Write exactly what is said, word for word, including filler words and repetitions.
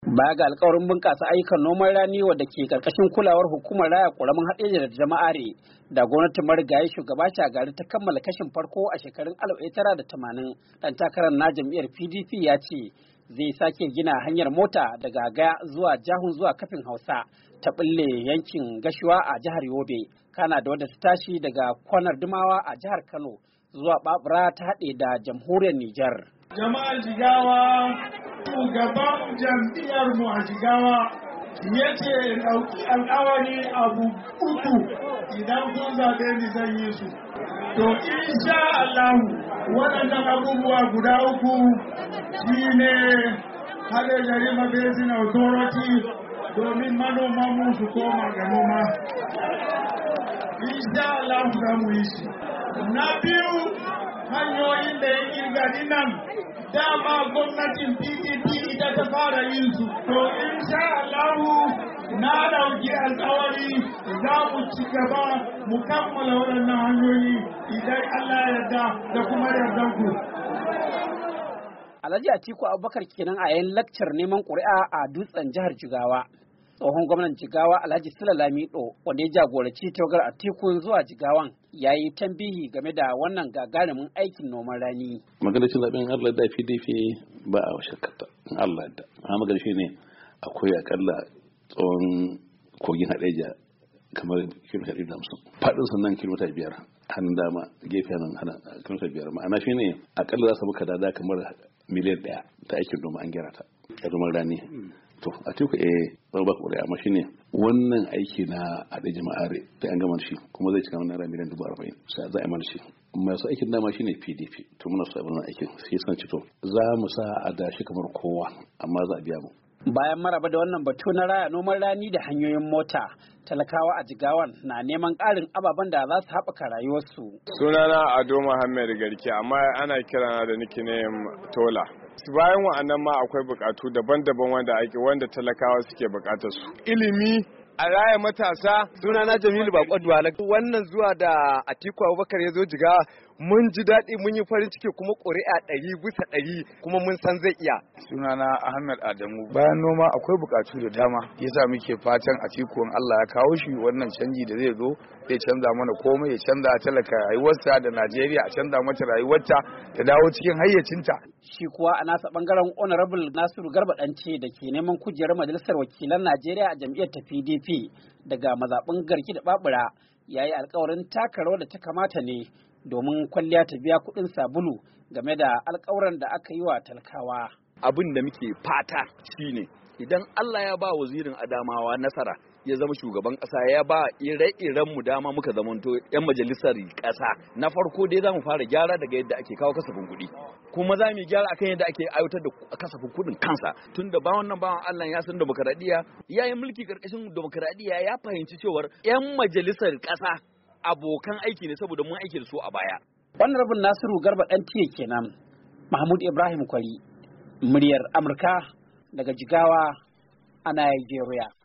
Baya ga alkawarin bunƙasa ayyukan noman rani wadda ke karkashin kulawar hukumar raya ƙoramin haɗeja da jama'are da gwamnatin marigayi shugaba Shagari ta kammala kashin farko a shekarun alif tara da tamanin, ɗan takarar na jam'iyyar P D P ya ce zai sake gina hanyar mota daga Gaya zuwa Jahun zuwa Kafin Hausa ta ɓulle yankin Gashuwa a jihar Yobe, kana da wadda ta tashi daga Kwanar Dumawa a jihar Kano zuwa Babura ta haɗe da jamhuriyar Nijar. Jama'ar Jigawa, shugaban jam'iyyar mu a Jigawa ya ce ɗauki alƙawari abu uku idan kun zaɓe ni zan yi su. To insha Allah waɗannan abubuwa guda uku shine haɗe Yarima Basin Authority domin manoman mu su koma ga noma. Insha Allah za mu yi shi. Na biyu hanyoyin da ya kirga nan dama gwamnatin P D P ita ta fara yin su. To insha Allah na dauki alƙawari za mu ci gaba mu kammala waɗannan hanyoyi idan Allah ya yarda da kuma yardan ku. Alhaji Atiku Abubakar kenan a yayin lakcar neman ƙuri'a a Dutsen jihar Jigawa. Tsohon gwamnan Jigawa Alhaji Sula Lamido wanda ya jagoranci tawagar Atiku zuwa Jigawan ya yi tambihi game da wannan gagarumin aikin noman rani. Maganar cin zaɓen Allah da P D P ba a shakkata in Allah da. Amma magana shi ne akwai akalla tsawon kogin Haɗeja kamar kilomita ɗari da hamsin. Faɗin sannan kilomita biyar hannun dama gefe nan kilomita biyar. Ma'ana shi ne akalla za su muka dada kamar miliyan ɗaya ta aikin noma an gyara ta. A noman rani. To a teku eh ba ba kore amma shine wannan aiki na haɗe jama'are da an gama shi kuma zai cika naira miliyan dubu arba'in sai za a yi shi masu aikin dama shine P D P to muna so a wannan aikin sai san ci to za mu sa a dashi kamar kowa amma za a biya mu. Bayan maraba da wannan batu na raya noman rani da hanyoyin mota, talakawa a Jigawan na neman ƙarin ababen da za su haɓaka rayuwarsu. Sunana Ado Muhammad Garki amma ana kirana da nickname Tola. Bayan wa'annan ma akwai bukatu daban-daban wanda ake wanda talakawa suke bukatar su. Ilimi a raya matasa. Sunana Jamilu Bakon Duwala. Wannan zuwa da Atiku Abubakar ya zo Jigawa mun ji daɗi mun yi farin ciki kuma ƙuri'a ɗari bisa ɗari kuma mun san zai iya. Sunana Ahmed Adamu. Bayan noma akwai buƙatu da dama yasa muke fatan Atiku in Allah ya kawo shi wannan canji da zai zo zai canza mana komai ya canza talaka rayuwarsa da Najeriya a canza mata rayuwarta ta dawo cikin hayyacinta. Shi kuwa a nasa bangaren Honorable Nasiru Garba Dance da ke neman kujerar Majalisar Wakilan Najeriya a jam'iyyar ta P D P daga mazaɓin Garki da Babura ya yi alkawarin taka rawar da ta kamata ne domin kwalliya ta biya kuɗin sabulu game da alkawuran da aka yi wa talakawa. Abin da muke fata shine idan Allah ya ba wazirin Adamawa nasara ya zama shugaban ƙasa ya ba ire-iren mu dama muka zamanto 'yan majalisar ƙasa. Na farko dai za mu fara gyara daga yadda ake kawo kasafin kuɗi kuma za mu gyara akan yadda ake aiwatar da kasafin kuɗin kansa tun da ba wannan bawan Allah ya san demokaradiyya ya yi mulki ƙarƙashin demokaradiyya ya fahimci cewar 'yan majalisar ƙasa abokan aiki ne saboda mun aiki da su a baya. Wannan rabin Nasiru Garba ɗan tiye kenan. Mahmud Ibrahim Kwari, muryar Amurka daga Jigawa a Nigeria.